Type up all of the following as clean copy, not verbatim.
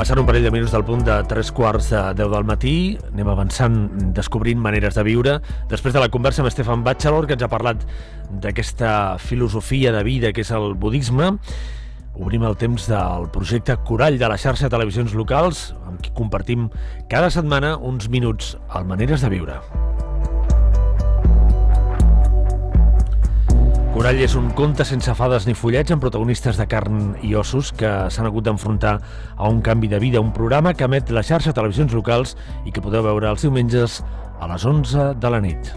Passant un parell de minuts del punt de 3:15 del matí, anem avançant, descobrint maneres de viure. Després de la conversa amb Stefan Batchelor, que ens ha parlat d'aquesta filosofia de vida que és el budisme, obrim el temps del projecte Corall de la xarxa de televisions locals, amb qui compartim cada setmana uns minuts al Maneres de Viure. Corall és un conte sense fades ni follets amb protagonistes de carn i ossos que s'han hagut d'enfrontar a un canvi de vida, un programa que emet la xarxa de televisions locals i que podeu veure els diumenges a les 11 de la nit.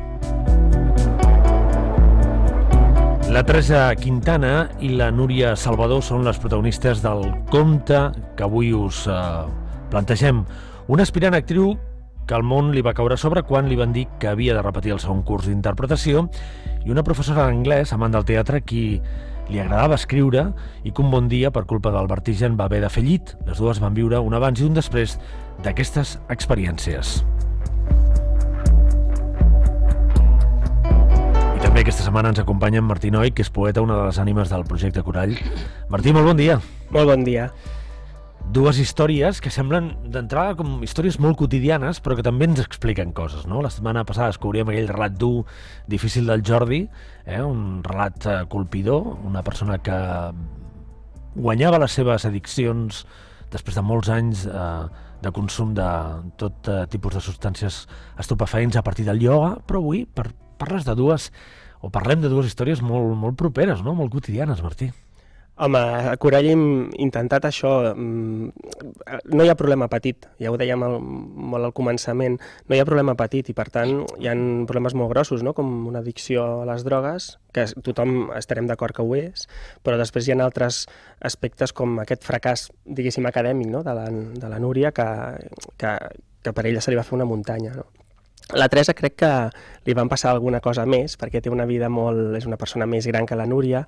La Teresa Quintana i la Núria Salvador són les protagonistes del conte que avui us plantegem. Una aspirant actriu que el món li va caure a sobre quan li van dir que havia de repetir el segon curs d'interpretació, i una professora d'anglès, amant del teatre, qui li agradava escriure i que un bon dia, per culpa del vertigen, va haver de fer llit. Les dues van viure un abans i un després d'aquestes experiències. I també aquesta setmana ens acompanya en Martí Noi, que és poeta, una de les ànimes del projecte Corall. Martí, molt bon dia. Molt bon dia. Dues històries que semblen d'entrada com històries molt quotidianes, però que també ens expliquen coses, no? La setmana passada descobríem aquell relat dur, difícil del Jordi, un relat colpidor, una persona que guanyava les seves addiccions després de molts anys de consum de tot tipus de substàncies estupefaents a partir del ioga, però avui parlem de dues històries molt properes, no? Molt quotidianes, Martí. Home, a Corall hem intentat això. No hi ha problema petit, ja ho dèiem molt al començament, no hi ha problema petit i per tant hi ha problemes molt grossos, no? Com una addicció a les drogues, que tothom estarem d'acord que ho és, però després hi ha altres aspectes com aquest fracàs, diguéssim, acadèmic, no? de la Núria, que per ella se li va fer una muntanya, no? La Teresa crec que li van passar alguna cosa més, perquè té una vida és una persona més gran que la Núria,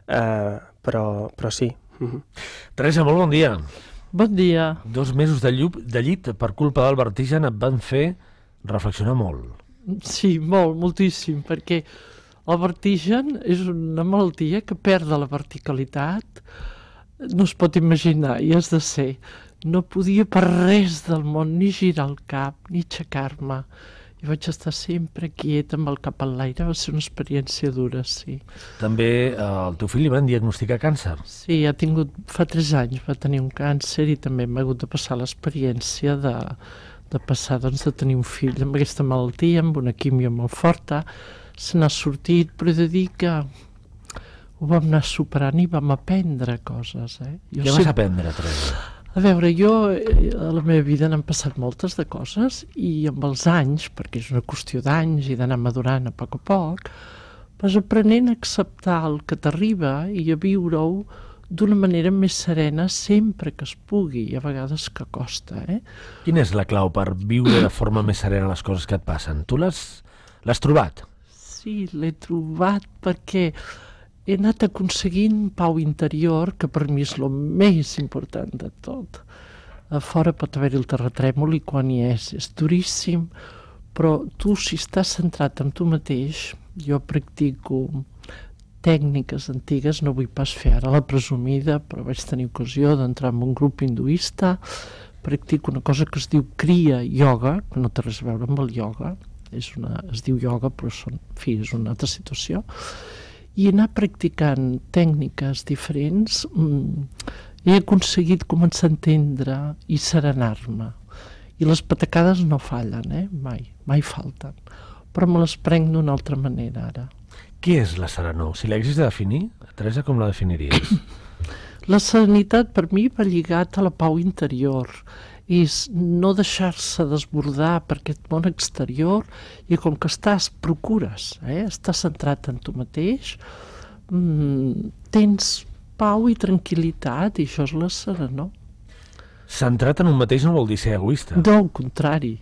però sí. Teresa, molt bon dia. Bon dia. 2 mesos de llit per culpa del vertigen et van fer reflexionar molt. Sí, moltíssim, perquè el vertigen és una malaltia que perd la verticalitat, no es pot imaginar, i has de ser. No podia per res del món ni girar el cap, ni aixecar-me. I vaig estar sempre quieta amb el cap en l'aire, va ser una experiència dura, sí. També al teu fill li van diagnosticar càncer. Sí, fa 3 anys va tenir un càncer i també m'ha hagut de passar l'experiència de passar, doncs, de tenir un fill amb aquesta malaltia, amb una químio molt forta. Se n'ha sortit, però he de dir que ho vam anar superant i vam aprendre coses. Què vas aprendre, Teresa? A veure, jo a la meva vida n'han passat moltes de coses i amb els anys, perquè és una qüestió d'anys i d'anar madurant a poc, vas aprenent a acceptar el que t'arriba i a viure-ho d'una manera més serena sempre que es pugui, i a vegades que costa. Quina és la clau per viure de forma més serena les coses que et passen? Tu l'has trobat? Sí, l'he trobat perquè he anat aconseguint pau interior, que per mi és el més important de tot. A fora pot haver-hi el terratrèmol i quan hi és duríssim, però tu, si estàs centrat en tu mateix, jo practico tècniques antigues, no vull pas fer ara la presumida, però vaig tenir ocasió d'entrar en un grup hinduista, practico una cosa que es diu Kriya Yoga, que no té res a veure amb el ioga, es diu ioga, però és una altra situació, i anar practicant tècniques diferents, he aconseguit començar a entendre i serenar-me. I les patacades no fallen, mai falten. Però me les prenc d'una altra manera ara. Què és la serenor? Si l'haguessis de definir, Teresa, com la definiries? La serenitat per mi va lligat a la pau interior. És no deixar-se desbordar per aquest món exterior i com que procures, estàs centrat en tu mateix, tens pau i tranquil·litat i això és la serenor. Centrat en un mateix no vol dir ser egoista. No, al contrari.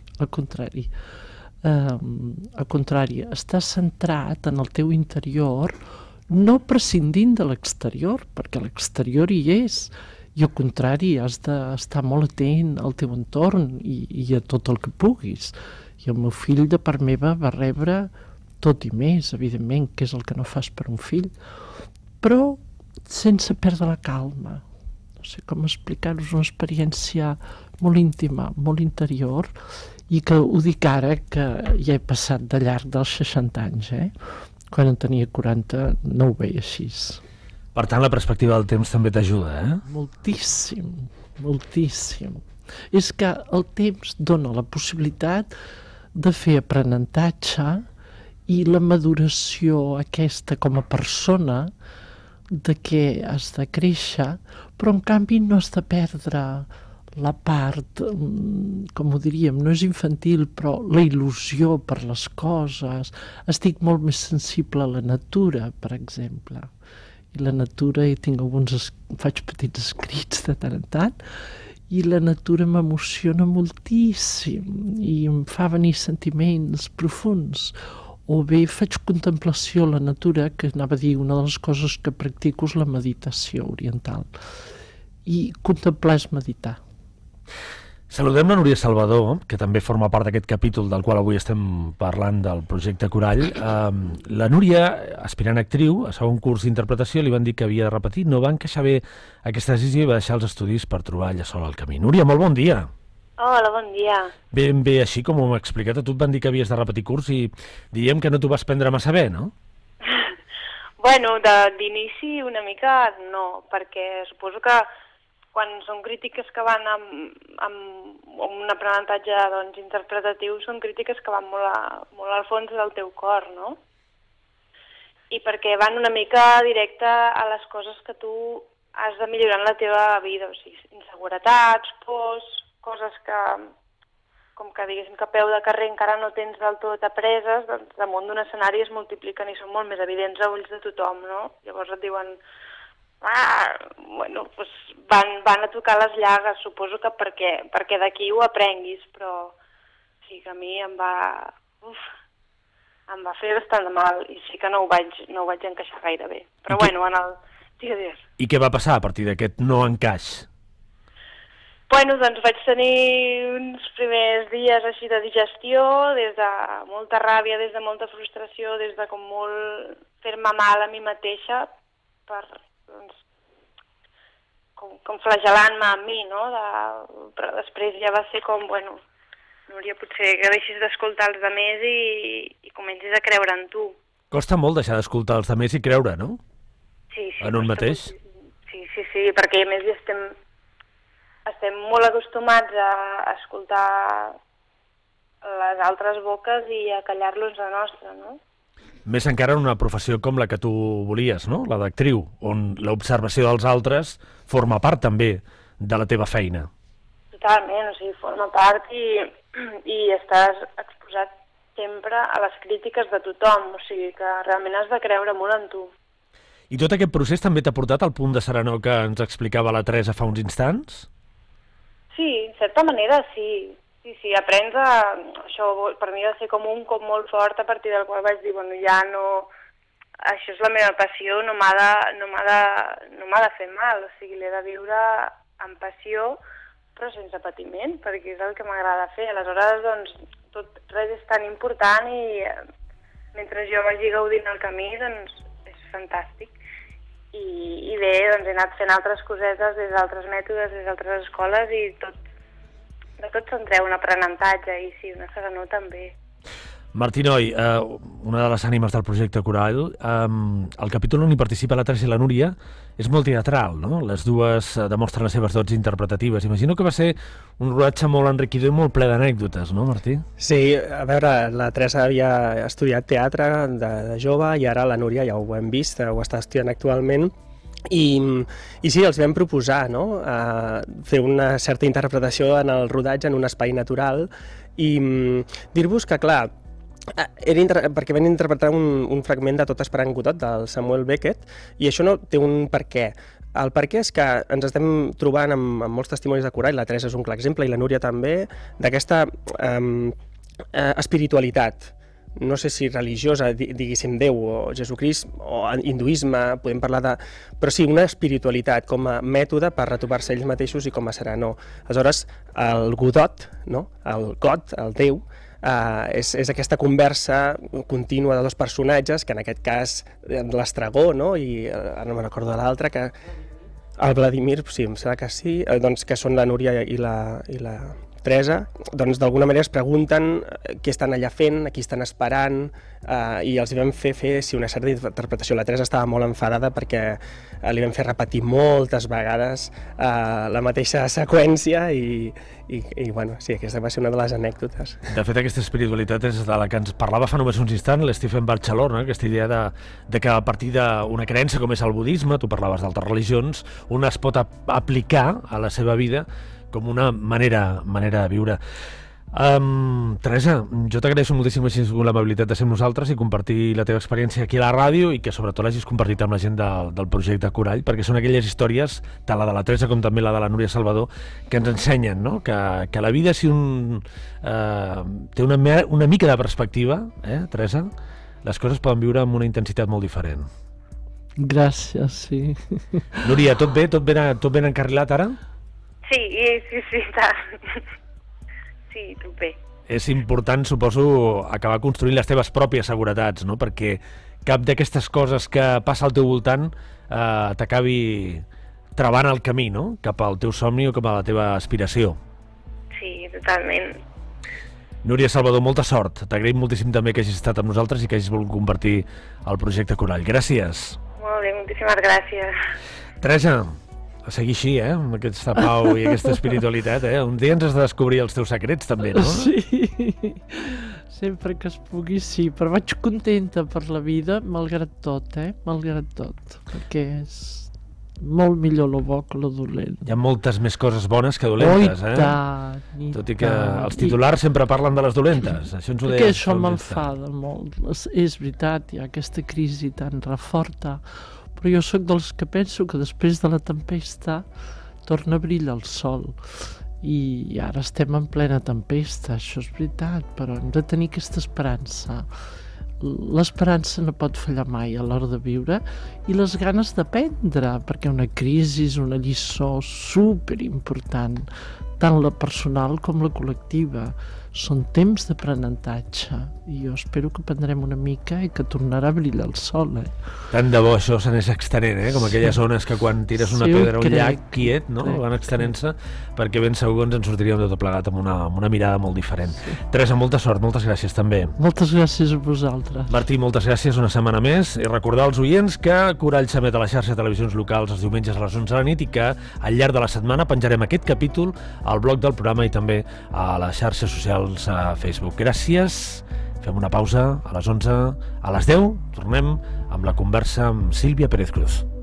Al contrari, estàs centrat en el teu interior, no prescindint de l'exterior, perquè l'exterior hi és, i al contrari, has d'estar molt atent al teu entorn i a tot el que puguis. I el meu fill, de part meva, va rebre tot i més, evidentment, que és el que no fas per un fill, però sense perdre la calma. O no sé com explicar-vos, una experiència molt íntima, molt interior, i que ho dic ara que ja he passat de llarg dels 60 anys, Quan en tenia 40 no ho veia així. Per tant, la perspectiva del temps també t'ajuda, Moltíssim, moltíssim. És que el temps dona la possibilitat de fer aprenentatge i la maduració aquesta com a persona de què has de créixer, però en canvi no has de perdre la part, com ho diríem, no és infantil, però la il·lusió per les coses. Estic molt més sensible a la natura, per exemple. I la natura, faig petits escrits de tant en tant, i la natura m'emociona moltíssim i em fa venir sentiments profunds. O bé faig contemplació a la natura, que anava a dir, una de les coses que practico és la meditació oriental. I contemplar és meditar. Saludem la Núria Salvador, que també forma part d'aquest capítol del qual avui estem parlant del projecte Corall. La Núria, aspirant actriu, a segon curs d'interpretació, li van dir que havia de repetir, no va encaixar bé aquesta decisió i va deixar els estudis per trobar ella sola el camí. Núria, molt bon dia. Hola, bon dia. Ben bé, així com ho hem explicat, a tu et van dir que havies de repetir curs i diem que no t'ho vas prendre massa bé, no? Bueno, d'inici una mica no, perquè suposo que quan són crítiques que van amb un aprenentatge interpretatiu, són crítiques que van molt al fons del teu cor, no? I perquè van una mica directe a les coses que tu has de millorar en la teva vida, o sigui, inseguretats, pors, coses que, com que diguéssim que a peu de carrer encara no tens del tot apreses, doncs damunt d'un escenari es multipliquen i són molt més evidents a ulls de tothom, no? Llavors et diuen... bueno, doncs van a tocar les llagues, suposo que perquè d'aquí ho aprenguis, però sí que a mi em va fer bastant de mal i sí que no ho vaig encaixar gaire bé. Però bueno, digues. I què va passar a partir d'aquest no encaix? Bueno, doncs vaig tenir uns primers dies així de digestió, des de molta ràbia, des de molta frustració, des de com molt fer-me mal a mi mateixa per... doncs, com flagel·lant-me a mi, no? Però després ja va ser com, bueno, Núria, potser que deixis d'escoltar els altres i comencis a creure en tu. Costa molt deixar d'escoltar els altres i creure, no? Sí. En un mateix? Sí, perquè a més estem molt acostumats a escoltar les altres boques i a callar-los la nostra, no? Més encara en una professió com la que tu volies, no? La d'actriu, on l'observació dels altres forma part també de la teva feina. Totalment, o sigui, forma part i estàs exposat sempre a les crítiques de tothom, o sigui que realment has de creure molt en tu. I tot aquest procés també t'ha portat al punt de serenor que ens explicava la Teresa fa uns instants? Sí, en certa manera sí. Sí, aprens a... Això per mi va ser com un cop molt fort a partir del qual vaig dir, bueno, ja no... Això és la meva passió, no m'ha de fer mal, o sigui, l'he de viure amb passió, però sense patiment, perquè és el que m'agrada fer. Aleshores, doncs, res és tan important i mentre jo vagi gaudint el camí, doncs, és fantàstic. I bé, doncs, he anat fent altres cosetes des d'altres mètodes, des d'altres escoles i de tot se'n treu un aprenentatge i sí, una serenor també. Martí Noi, una de les ànimes del projecte Corall, el capítol on hi participa la Teresa i la Núria és molt teatral, no? Les dues demostren les seves dots interpretatives. Imagino que va ser un rodatge molt enriquidor i molt ple d'anècdotes, no, Martí? Sí, a veure, la Teresa havia estudiat teatre de jove i ara la Núria ja ho hem vist, ho està estudiant actualment. I sí, els vam proposar, no? Fer una certa interpretació en el rodatge en un espai natural i dir-vos que, clar, perquè vam interpretar un fragment de Tot esperant Godot del Samuel Beckett i això no té un per què. El per què és que ens estem trobant amb molts testimonis de Corall, la Teresa és un clar exemple i la Núria també, d'aquesta espiritualitat. No sé si religiosa, diguéssim Déu o Jesucrist o hinduisme, podem parlar de... Però sí, una espiritualitat com a mètode per retrobar-se ells mateixos i com a serenor. Aleshores, el Godot, no? El God, el Déu, és aquesta conversa contínua de dos personatges, que en aquest cas l'estragó, no? I ara no me'n recordo de l'altre, que... El Vladimir, sí, em sembla que sí, doncs que són la Núria i la Teresa, doncs d'alguna manera es pregunten què estan allà fent, a qui estan esperant, i els vam fer sí, una certa interpretació. La Teresa estava molt enfadada perquè li vam fer repetir moltes vegades la mateixa seqüència i bueno, sí, aquesta va ser una de les anècdotes. De fet, aquesta espiritualitat és de la que ens parlava fa només uns instants l'Stephen Batchelor, no? Aquesta idea de que a partir d'una creença com és el budisme, tu parlaves d'altres religions, una es pot aplicar a la seva vida com una manera de viure. Teresa, jo t'agraeixo moltíssim que hagis tingut l'amabilitat de ser amb nosaltres i compartir la teva experiència aquí a la ràdio i que sobretot l'hagis compartit amb la gent del projecte Corall, perquè són aquelles històries, tant la de la Teresa com també la de la Núria Salvador, que ens ensenyen, no? que la vida, si un té una mica de perspectiva, Teresa, les coses poden viure amb una intensitat molt diferent. Gràcies, sí. Núria, tot ben encarrilat ara? Sí, tant. Sí, tot bé. És important, suposo, acabar construint les teves pròpies seguretats, no? Perquè cap d'aquestes coses que passa al teu voltant t'acabi travant el camí, no? Cap al teu somni o cap a la teva aspiració. Sí, totalment. Núria Salvador, molta sort. T'agraïm moltíssim també que hagis estat amb nosaltres i que hagis volgut compartir el projecte Corall. Gràcies. Molt bé, moltíssimes gràcies. Teresa, a seguir així, amb aquesta pau i aquesta espiritualitat, Un dia ens has de descobrir els teus secrets, també, no? Sí, sempre que es pugui, sí, però vaig contenta per la vida, malgrat tot, malgrat tot, perquè és molt millor lo bo que lo dolent. Hi ha moltes més coses bones que dolentes, Tot i que els titulars sempre parlen de les dolentes. Això ens ho deia. Perquè això m'enfada molt. És veritat, hi ha aquesta crisi tan reforta, però jo sóc dels que penso que després de la tempesta torna a brillar el sol. I ara estem en plena tempesta, això és veritat, però hem de tenir aquesta esperança. L'esperança no pot fallar mai a l'hora de viure i les ganes d'aprendre, perquè una crisi és una lliçó superimportant, tant la personal com la col·lectiva. Són temps d'aprenentatge i jo espero que aprendrem una mica i que tornarà a brillar el sol. Tant de bo això s'anés extenent, com aquelles ones que quan tires una pedra a un llac quiet, no? Van extenent-se, perquè ben segur que ens en sortiríem de tot plegat amb una mirada molt diferent. Teresa, molta sort, moltes gràcies també. Moltes gràcies a vosaltres. Martí, moltes gràcies una setmana més i recordar als oients que Corall s'emet a la xarxa de televisions locals els diumenges a les 11 de la nit i que al llarg de la setmana penjarem aquest capítol al blog del programa i també a les xarxes socials a Facebook. Gràcies. Fem una pausa a les 11. A les 10 tornem amb la conversa amb Sílvia Pérez Cruz.